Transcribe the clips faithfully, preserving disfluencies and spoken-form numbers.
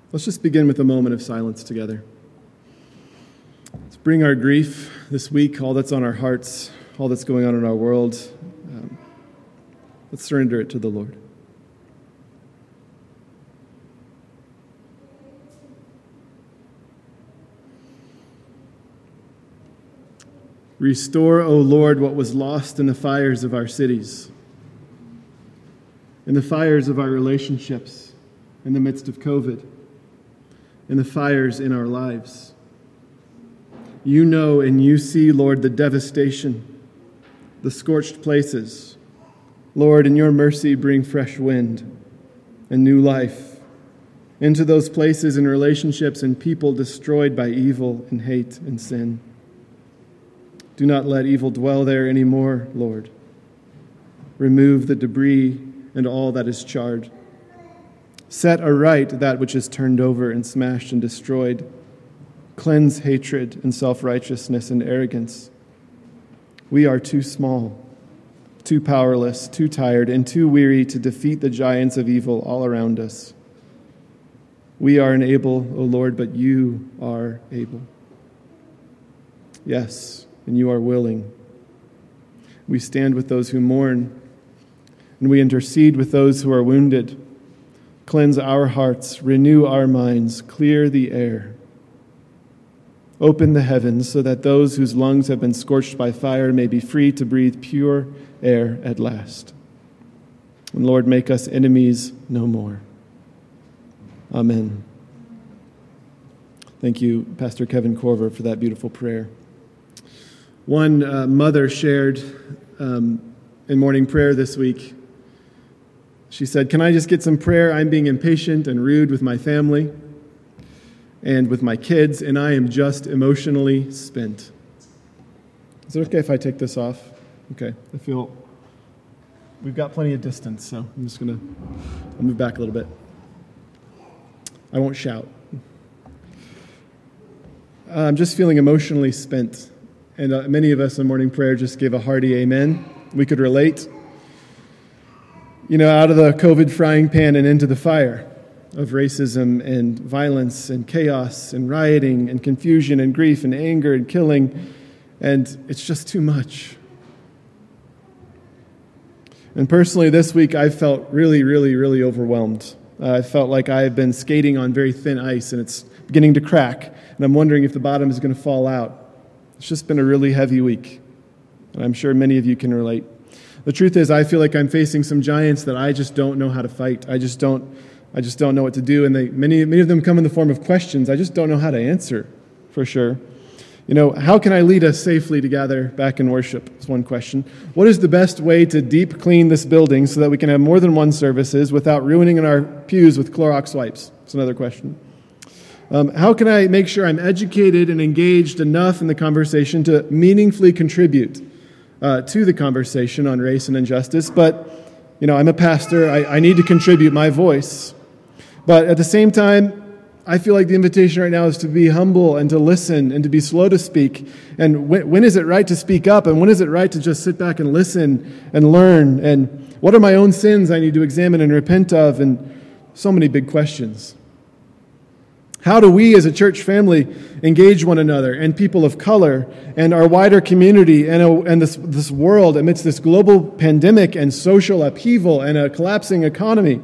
Let's just begin with a moment of silence together. Let's bring our grief this week, all that's on our hearts, all that's going on in our world. Um, let's surrender it to the Lord. Restore, O Lord, what was lost in the fires of our cities, in the fires of our relationships, in the midst of COVID, in the fires in our lives. You know and you see, Lord, the devastation, the scorched places. Lord, in your mercy, bring fresh wind and new life into those places and relationships and people destroyed by evil and hate and sin. Do not let evil dwell there anymore, Lord. Remove the debris and all that is charred. Set aright that which is turned over and smashed and destroyed. Cleanse hatred and self-righteousness and arrogance. We are too small, too powerless, too tired, and too weary to defeat the giants of evil all around us. We are unable, O Lord, but you are able. Yes, and you are willing. We stand with those who mourn, and we intercede with those who are wounded. Cleanse our hearts, renew our minds, clear the air. Open the heavens so that those whose lungs have been scorched by fire may be free to breathe pure air at last. And Lord, make us enemies no more. Amen. Thank you, Pastor Kevin Corver, for that beautiful prayer. One uh, mother shared um, in morning prayer this week. She said, "Can I just get some prayer? I'm being impatient and rude with my family and with my kids, and I am just emotionally spent." Is it okay if I take this off? Okay, I feel we've got plenty of distance, so I'm just going to I'll move back a little bit. I won't shout. Uh, I'm just feeling emotionally spent. And uh, many of us in morning prayer just gave a hearty amen. We could relate. You know, out of the COVID frying pan and into the fire of racism and violence and chaos and rioting and confusion and grief and anger and killing. And it's just too much. And personally, this week, I felt really, really, really overwhelmed. Uh, I felt like I've been skating on very thin ice and it's beginning to crack. And I'm wondering if the bottom is going to fall out. It's just been a really heavy week, and I'm sure many of you can relate. The truth is, I feel like I'm facing some giants that I just don't know how to fight. I just don't, I just don't know what to do, and they, many, many of them come in the form of questions. I just don't know how to answer, for sure. You know, how can I lead us safely together back in worship? Is one question. What is the best way to deep clean this building so that we can have more than one services without ruining our pews with Clorox wipes? That's another question. Um, how can I make sure I'm educated and engaged enough in the conversation to meaningfully contribute uh, to the conversation on race and injustice? But, you know, I'm a pastor. I, I need to contribute my voice. But at the same time, I feel like the invitation right now is to be humble and to listen and to be slow to speak. And when, when is it right to speak up? And when is it right to just sit back and listen and learn? And what are my own sins I need to examine and repent of? And so many big questions. How do we as a church family engage one another and people of color and our wider community and, a, and this, this world amidst this global pandemic and social upheaval and a collapsing economy?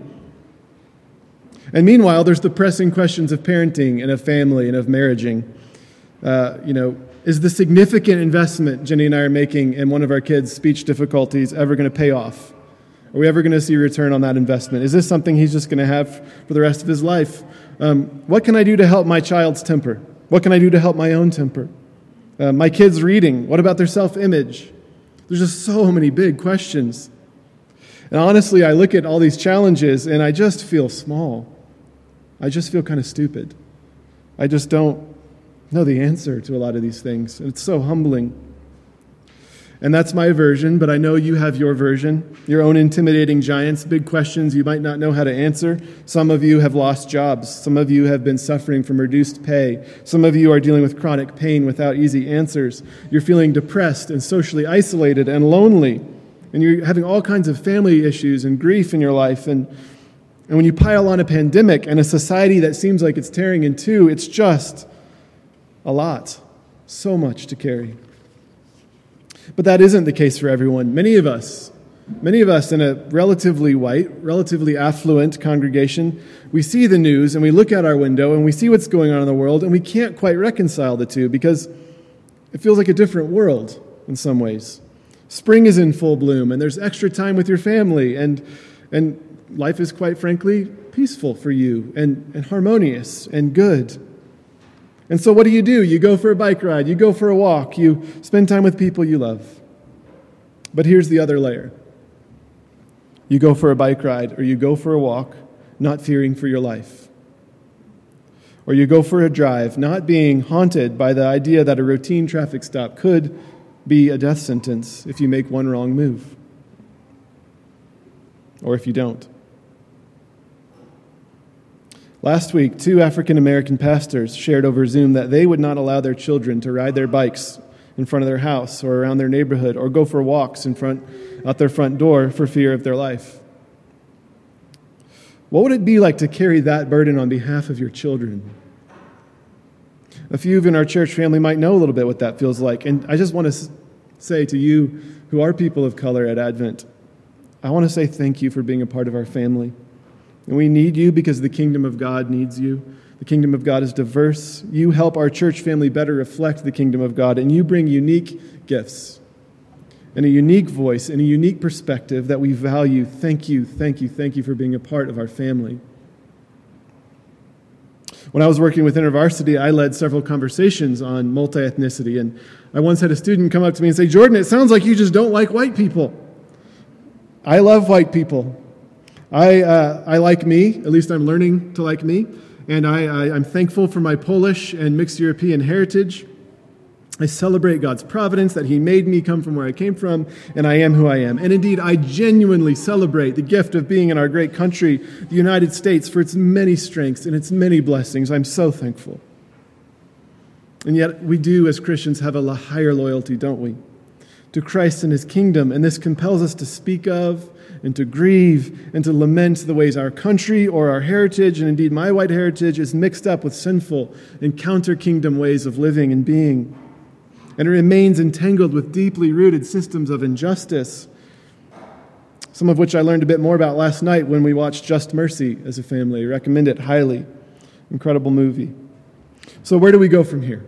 And meanwhile, there's the pressing questions of parenting and of family and of marriaging. Uh, you know, is the significant investment Jenny and I are making in one of our kids' speech difficulties ever going to pay off? Are we ever going to see a return on that investment? Is this something he's just going to have for the rest of his life? Um, what can I do to help my child's temper? What can I do to help my own temper? Uh, my kids' reading, what about their self-image? There's just so many big questions. And honestly, I look at all these challenges and I just feel small. I just feel kind of stupid. I just don't know the answer to a lot of these things. And it's so humbling. And that's my version, but I know you have your version, your own intimidating giants, big questions you might not know how to answer. Some of you have lost jobs. Some of you have been suffering from reduced pay. Some of you are dealing with chronic pain without easy answers. You're feeling depressed and socially isolated and lonely. And you're having all kinds of family issues and grief in your life. And And when you pile on a pandemic and a society that seems like it's tearing in two, it's just a lot. So much to carry. But that isn't the case for everyone. Many of us, many of us in a relatively white, relatively affluent congregation, we see the news and we look out our window and we see what's going on in the world, and we can't quite reconcile the two because it feels like a different world in some ways. Spring is in full bloom and there's extra time with your family, and and life is, quite frankly, peaceful for you and, and harmonious and good. And so what do you do? You go for a bike ride, you go for a walk, you spend time with people you love. But here's the other layer. You go for a bike ride or you go for a walk, not fearing for your life. Or you go for a drive, not being haunted by the idea that a routine traffic stop could be a death sentence if you make one wrong move. Or if you don't. Last week, two African-American pastors shared over Zoom that they would not allow their children to ride their bikes in front of their house or around their neighborhood or go for walks in front, out their front door for fear of their life. What would it be like to carry that burden on behalf of your children? A few in our church family might know a little bit what that feels like. And I just want to say to you who are people of color at Advent, I want to say thank you for being a part of our family. And we need you because the kingdom of God needs you. The kingdom of God is diverse. You help our church family better reflect the kingdom of God, and you bring unique gifts and a unique voice and a unique perspective that we value. Thank you, thank you, thank you for being a part of our family. When I was working with InterVarsity, I led several conversations on multi-ethnicity, and I once had a student come up to me and say, "Jordan, it sounds like you just don't like white people." I love white people. I uh, I like me, at least I'm learning to like me, and I, I, I'm thankful for my Polish and mixed European heritage. I celebrate God's providence that He made me come from where I came from, and I am who I am. And indeed, I genuinely celebrate the gift of being in our great country, the United States, for its many strengths and its many blessings. I'm so thankful. And yet, we do, as Christians, have a higher loyalty, don't we? To Christ and His kingdom, and this compels us to speak of and to grieve and to lament the ways our country or our heritage, and indeed my white heritage, is mixed up with sinful and counter-kingdom ways of living and being. And it remains entangled with deeply rooted systems of injustice, some of which I learned a bit more about last night when we watched Just Mercy as a family. I recommend it highly. Incredible movie. So where do we go from here?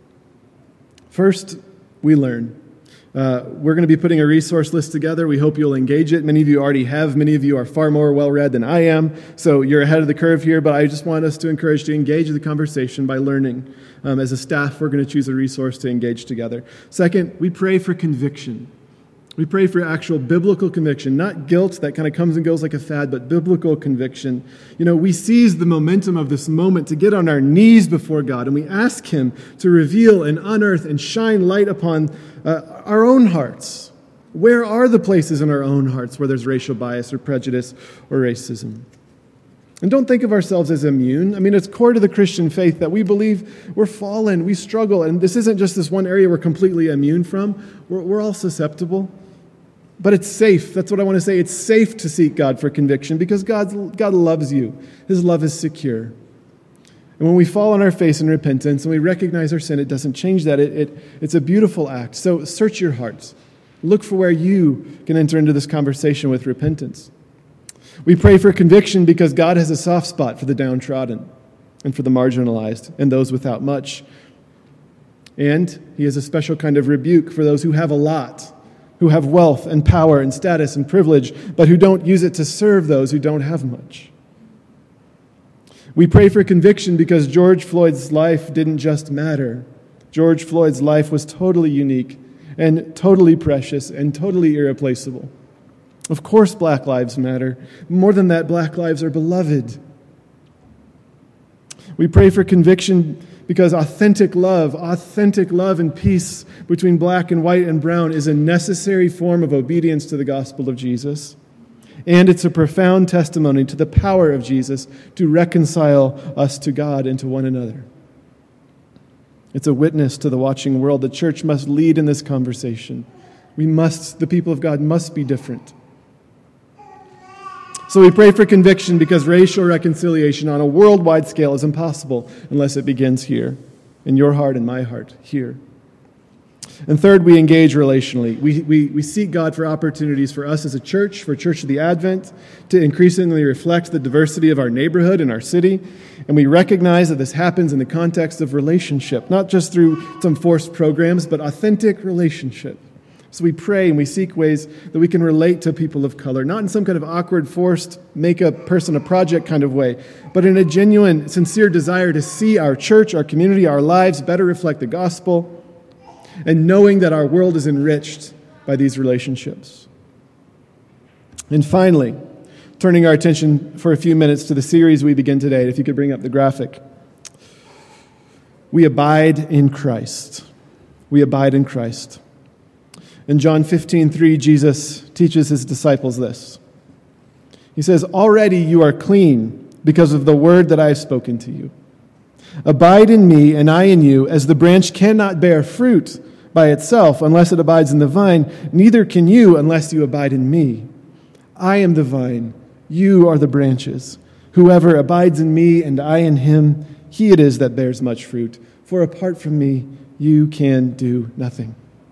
First, we learn. Uh, we're going to be putting a resource list together. We hope you'll engage it. Many of you already have. Many of you are far more well-read than I am, so you're ahead of the curve here, but I just want us to encourage to engage the conversation by learning. Um, as a staff, we're going to choose a resource to engage together. Second, we pray for conviction. We pray for actual biblical conviction, not guilt that kind of comes and goes like a fad, but biblical conviction. You know, we seize the momentum of this moment to get on our knees before God, and we ask Him to reveal and unearth and shine light upon uh, our own hearts. Where are the places in our own hearts where there's racial bias or prejudice or racism? And don't think of ourselves as immune. I mean, it's core to the Christian faith that we believe we're fallen, we struggle, and this isn't just this one area we're completely immune from. We're, we're all susceptible. But it's safe. That's what I want to say. It's safe to seek God for conviction because God, God loves you. His love is secure. And when we fall on our face in repentance and we recognize our sin, it doesn't change that. It, it, it's a beautiful act. So search your hearts. Look for where you can enter into this conversation with repentance. We pray for conviction because God has a soft spot for the downtrodden and for the marginalized and those without much. And He has a special kind of rebuke for those who have a lot, who have wealth and power and status and privilege, but who don't use it to serve those who don't have much. We pray for conviction because George Floyd's life didn't just matter. George Floyd's life was totally unique and totally precious and totally irreplaceable. Of course, black lives matter. More than that, black lives are beloved. We pray for conviction because authentic love, authentic love and peace between black and white and brown is a necessary form of obedience to the gospel of Jesus. And it's a profound testimony to the power of Jesus to reconcile us to God and to one another. It's a witness to the watching world. The church must lead in this conversation. We must, the people of God must be different. So we pray for conviction because racial reconciliation on a worldwide scale is impossible unless it begins here, in your heart and my heart, here. And third, we engage relationally. We, we, we seek God for opportunities for us as a church, for Church of the Advent, to increasingly reflect the diversity of our neighborhood and our city. And we recognize that this happens in the context of relationship, not just through some forced programs, but authentic relationship. So we pray and we seek ways that we can relate to people of color, not in some kind of awkward, forced, make a person a project kind of way, but in a genuine, sincere desire to see our church, our community, our lives better reflect the gospel, and knowing that our world is enriched by these relationships. And finally, turning our attention for a few minutes to the series we begin today, if you could bring up the graphic. We abide in Christ. We abide in Christ. In John fifteen three, Jesus teaches his disciples this. He says, "Already you are clean because of the word that I have spoken to you. Abide in me and I in you, as the branch cannot bear fruit by itself unless it abides in the vine, neither can you unless you abide in me. I am the vine, you are the branches. Whoever abides in me and I in him, he it is that bears much fruit. For apart from me, you can do nothing."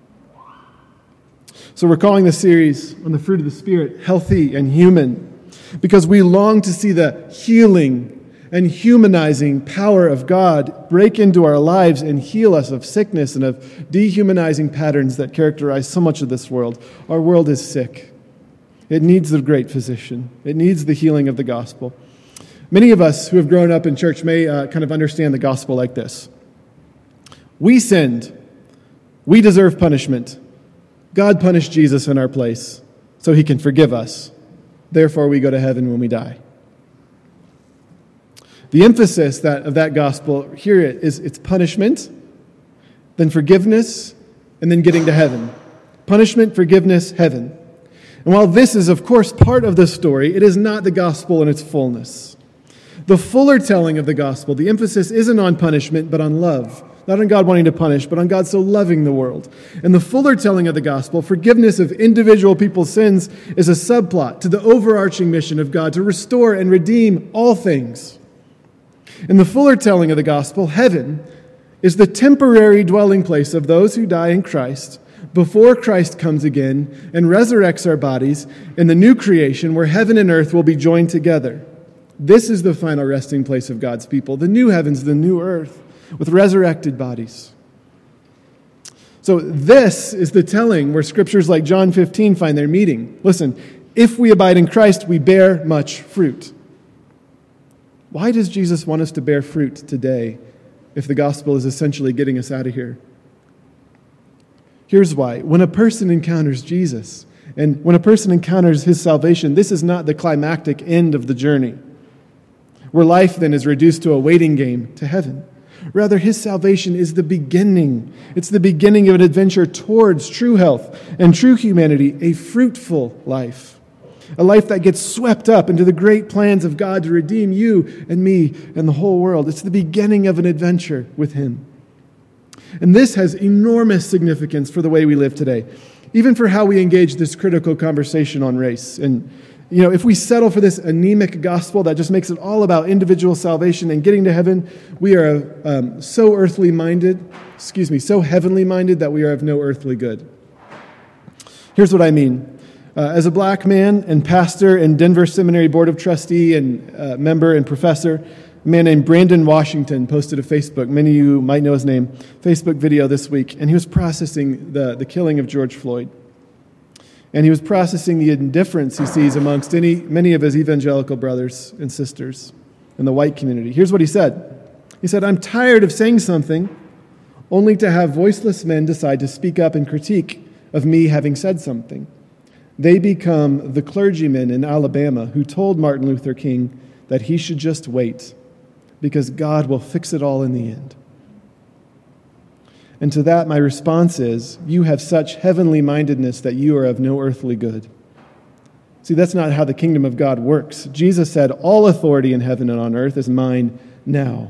So we're calling this series on the fruit of the Spirit healthy and human because we long to see the healing and humanizing power of God break into our lives and heal us of sickness and of dehumanizing patterns that characterize so much of this world. Our world is sick. It needs the great physician. It needs the healing of the gospel. Many of us who have grown up in church may uh, kind of understand the gospel like this. We sinned. We deserve punishment. God punished Jesus in our place so he can forgive us. Therefore, we go to heaven when we die. The emphasis that of that gospel here is it's punishment, then forgiveness, and then getting to heaven. Punishment, forgiveness, heaven. And while this is, of course, part of the story, it is not the gospel in its fullness. The fuller telling of the gospel, the emphasis isn't on punishment, but on love. Not on God wanting to punish, but on God so loving the world. And the fuller telling of the gospel, forgiveness of individual people's sins, is a subplot to the overarching mission of God to restore and redeem all things. In the fuller telling of the gospel, heaven is the temporary dwelling place of those who die in Christ before Christ comes again and resurrects our bodies in the new creation where heaven and earth will be joined together. This is the final resting place of God's people, the new heavens, the new earth, with resurrected bodies. So this is the telling where scriptures like John fifteen find their meaning. Listen, if we abide in Christ, we bear much fruit. Why does Jesus want us to bear fruit today if the gospel is essentially getting us out of here? Here's why. When a person encounters Jesus, and when a person encounters his salvation, this is not the climactic end of the journey, where life then is reduced to a waiting game to heaven. Rather, his salvation is the beginning. It's the beginning of an adventure towards true health and true humanity, a fruitful life. A life that gets swept up into the great plans of God to redeem you and me and the whole world. It's the beginning of an adventure with him. And this has enormous significance for the way we live today, even for how we engage this critical conversation on race. And you know, if we settle for this anemic gospel that just makes it all about individual salvation and getting to heaven, we are um, so earthly minded, excuse me, so heavenly minded that we are of no earthly good. Here's what I mean. Uh, as a black man and pastor and Denver Seminary Board of Trustee and uh, member and professor, a man named Brandon Washington posted a Facebook, many of you might know his name, Facebook video this week, and he was processing the, the killing of George Floyd. And he was processing the indifference he sees amongst any, many of his evangelical brothers and sisters in the white community. Here's what he said. He said, "I'm tired of saying something only to have voiceless men decide to speak up and critique of me having said something. They become the clergymen in Alabama who told Martin Luther King that he should just wait because God will fix it all in the end." And to that, my response is, you have such heavenly mindedness that you are of no earthly good. See, that's not how the kingdom of God works. Jesus said, all authority in heaven and on earth is mine now.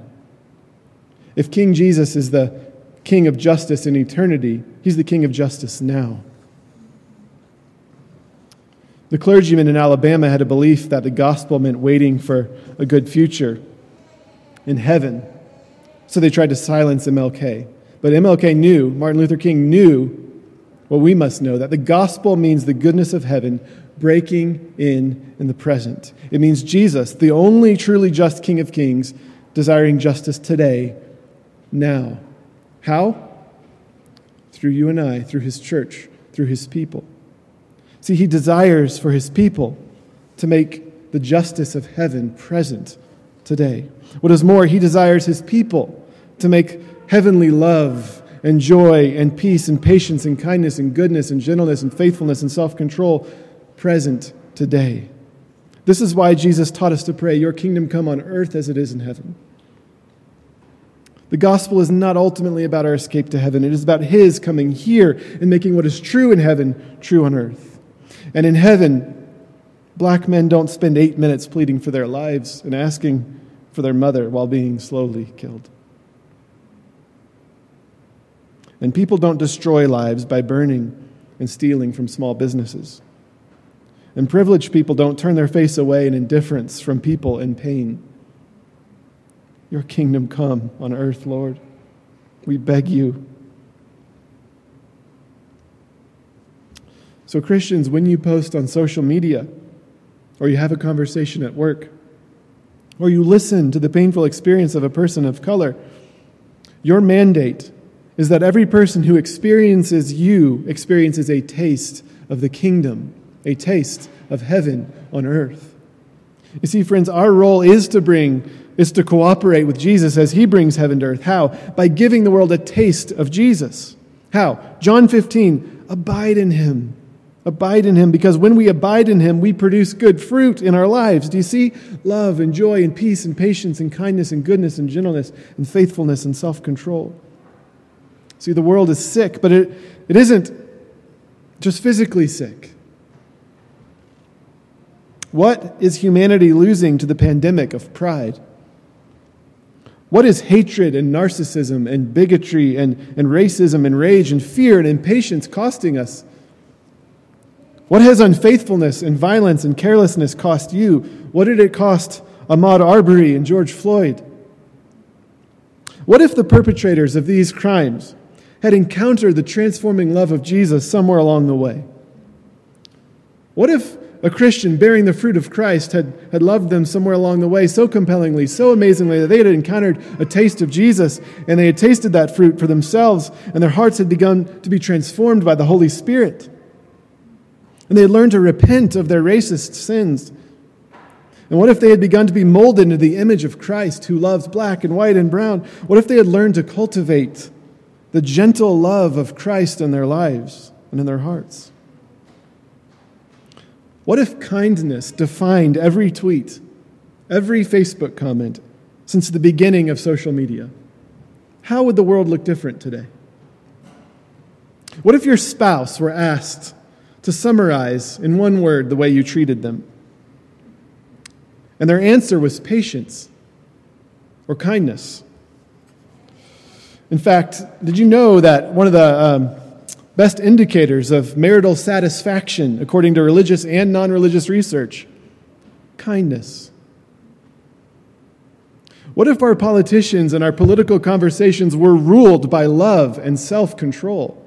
If King Jesus is the king of justice in eternity, he's the king of justice now. The clergyman in Alabama had a belief that the gospel meant waiting for a good future in heaven. So they tried to silence M L K. But M L K knew, Martin Luther King knew what we must know, that the gospel means the goodness of heaven breaking in in the present. It means Jesus, the only truly just King of Kings, desiring justice today, now. How? Through you and I, through his church, through his people. See, he desires for his people to make the justice of heaven present today. What is more, he desires his people to make heavenly love and joy and peace and patience and kindness and goodness and gentleness and faithfulness and self-control present today. This is why Jesus taught us to pray, your kingdom come on earth as it is in heaven. The gospel is not ultimately about our escape to heaven. It is about his coming here and making what is true in heaven true on earth. And in heaven, black men don't spend eight minutes pleading for their lives and asking for their mother while being slowly killed. And people don't destroy lives by burning and stealing from small businesses. And privileged people don't turn their face away in indifference from people in pain. Your kingdom come on earth, Lord. We beg you. So Christians, when you post on social media, or you have a conversation at work, or you listen to the painful experience of a person of color, your mandate is that every person who experiences you experiences a taste of the kingdom, a taste of heaven on earth. You see, friends, our role is to bring, is to cooperate with Jesus as he brings heaven to earth. How? By giving the world a taste of Jesus. How? John fifteen, abide in him. Abide in him, because when we abide in him, we produce good fruit in our lives. Do you see? Love and joy and peace and patience and kindness and goodness and gentleness and faithfulness and self-control. See, the world is sick, but it, it isn't just physically sick. What is humanity losing to the pandemic of pride? What is hatred and narcissism and bigotry and, and racism and rage and fear and impatience costing us? What has unfaithfulness and violence and carelessness cost you? What did it cost Ahmaud Arbery and George Floyd? What if the perpetrators of these crimes had encountered the transforming love of Jesus somewhere along the way? What if a Christian bearing the fruit of Christ had, had loved them somewhere along the way so compellingly, so amazingly, that they had encountered a taste of Jesus and they had tasted that fruit for themselves and their hearts had begun to be transformed by the Holy Spirit? And they had learned to repent of their racist sins. And what if they had begun to be molded into the image of Christ who loves black and white and brown? What if they had learned to cultivate the gentle love of Christ in their lives and in their hearts? What if kindness defined every tweet, every Facebook comment since the beginning of social media? How would the world look different today? What if your spouse were asked to summarize in one word the way you treated them? And their answer was patience or kindness. In fact, did you know that one of the um, best indicators of marital satisfaction, according to religious and non-religious research, kindness? What if our politicians and our political conversations were ruled by love and self-control?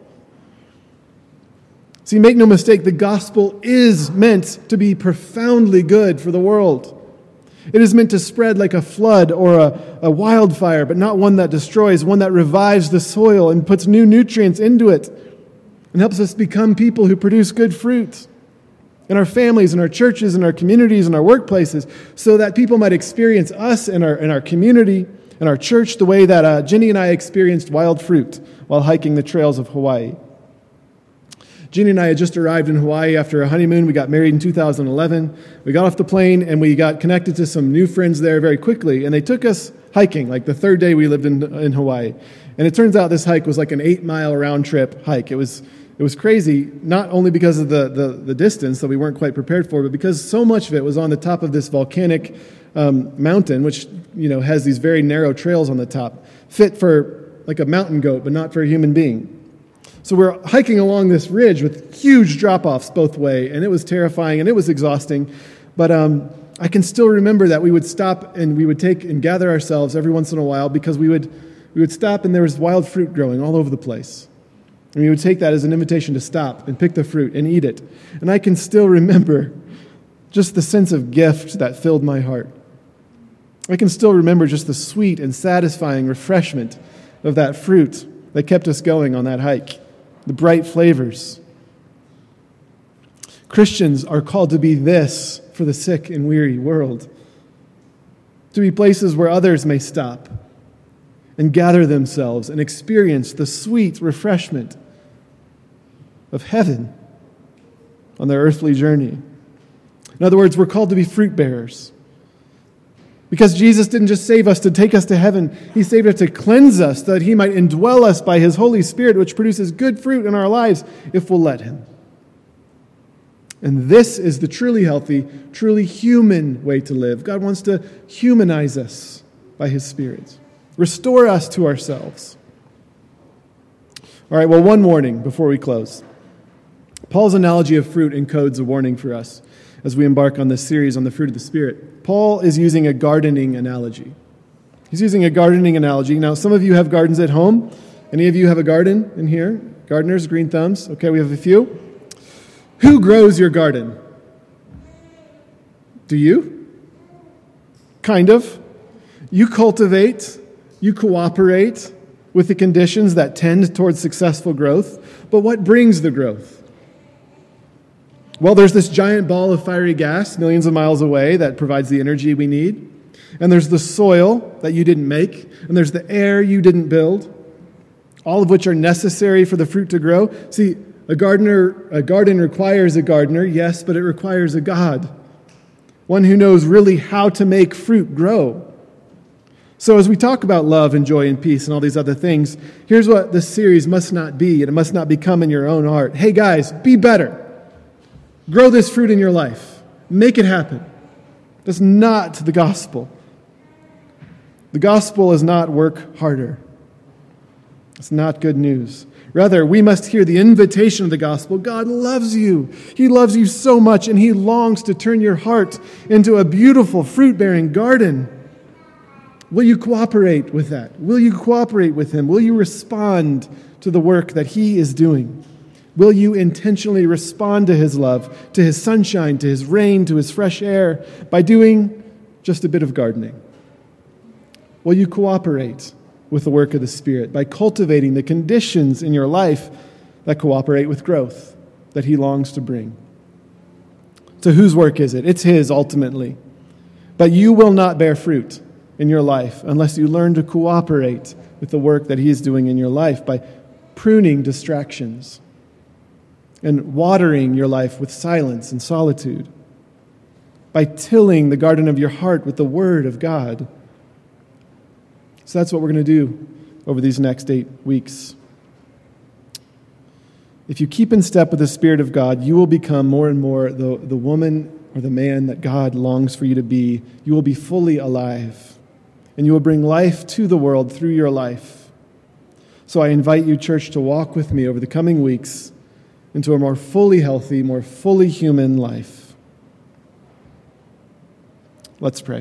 See, make no mistake, the gospel is meant to be profoundly good for the world. It is meant to spread like a flood or a, a wildfire, but not one that destroys, one that revives the soil and puts new nutrients into it and helps us become people who produce good fruit in our families, in our churches, in our communities, in our workplaces, so that people might experience us in our, in our community, in our church, the way that uh, Jenny and I experienced wild fruit while hiking the trails of Hawaii. Jeannie and I had just arrived in Hawaii after a honeymoon. We got married in two thousand eleven. We got off the plane and we got connected to some new friends there very quickly. And they took us hiking, like the third day we lived in, in Hawaii. And it turns out this hike was like an eight-mile round-trip hike. It was it was crazy, not only because of the, the, the distance that we weren't quite prepared for, but because so much of it was on the top of this volcanic um, mountain, which you know has these very narrow trails on the top, fit for like a mountain goat, but not for a human being. So we're hiking along this ridge with huge drop-offs both way, and it was terrifying and it was exhausting. But um, I can still remember that we would stop and we would take and gather ourselves every once in a while because we would we would stop and there was wild fruit growing all over the place. And we would take that as an invitation to stop and pick the fruit and eat it. And I can still remember just the sense of gift that filled my heart. I can still remember just the sweet and satisfying refreshment of that fruit that kept us going on that hike. The bright flavors. Christians are called to be this for the sick and weary world. To be places where others may stop and gather themselves and experience the sweet refreshment of heaven on their earthly journey. In other words, we're called to be fruit bearers. Because Jesus didn't just save us to take us to heaven, He saved us to cleanse us, that He might indwell us by His Holy Spirit, which produces good fruit in our lives if we'll let Him. And this is the truly healthy, truly human way to live. God wants to humanize us by His Spirit, restore us to ourselves. All right, well, one warning before we close. Paul's analogy of fruit encodes a warning for us as we embark on this series on the fruit of the Spirit. Paul is using a gardening analogy. He's using a gardening analogy. Now, some of you have gardens at home. Any of you have a garden in here? Gardeners, green thumbs. Okay, we have a few. Who grows your garden? Do you? Kind of. You cultivate, you cooperate with the conditions that tend towards successful growth. But what brings the growth? Well, there's this giant ball of fiery gas millions of miles away that provides the energy we need. And there's the soil that you didn't make. And there's the air you didn't build. All of which are necessary for the fruit to grow. See, a gardener, a garden requires a gardener, yes, but it requires a God. One who knows really how to make fruit grow. So as we talk about love and joy and peace and all these other things, here's what this series must not be, and it must not become in your own heart. Hey guys, be better. Grow this fruit in your life. Make it happen. That's not the gospel. The gospel is not work harder. It's not good news. Rather, we must hear the invitation of the gospel. God loves you. He loves you so much, and He longs to turn your heart into a beautiful fruit-bearing garden. Will you cooperate with that? Will you cooperate with Him? Will you respond to the work that He is doing? Will you intentionally respond to His love, to His sunshine, to His rain, to His fresh air by doing just a bit of gardening? Will you cooperate with the work of the Spirit by cultivating the conditions in your life that cooperate with growth that He longs to bring? So whose work is it? It's His ultimately. But you will not bear fruit in your life unless you learn to cooperate with the work that He is doing in your life by pruning distractions and watering your life with silence and solitude, by tilling the garden of your heart with the Word of God. So that's what we're going to do over these next eight weeks. If you keep in step with the Spirit of God, you will become more and more the, the woman or the man that God longs for you to be. You will be fully alive, and you will bring life to the world through your life. So I invite you, church, to walk with me over the coming weeks into a more fully healthy, more fully human life. Let's pray.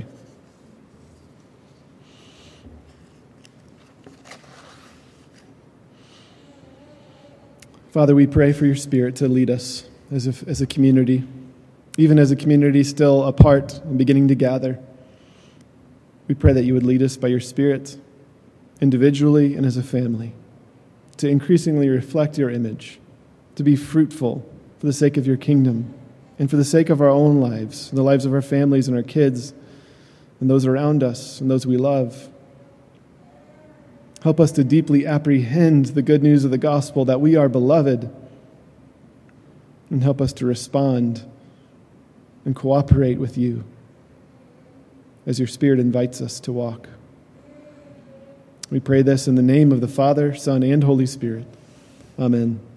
Father, we pray for your Spirit to lead us as a, as a community, even as a community still apart and beginning to gather. We pray that you would lead us by your Spirit, individually and as a family, to increasingly reflect your image, to be fruitful for the sake of your kingdom and for the sake of our own lives, the lives of our families and our kids and those around us and those we love. Help us to deeply apprehend the good news of the gospel that we are beloved, and help us to respond and cooperate with you as your Spirit invites us to walk. We pray this in the name of the Father, Son, and Holy Spirit. Amen.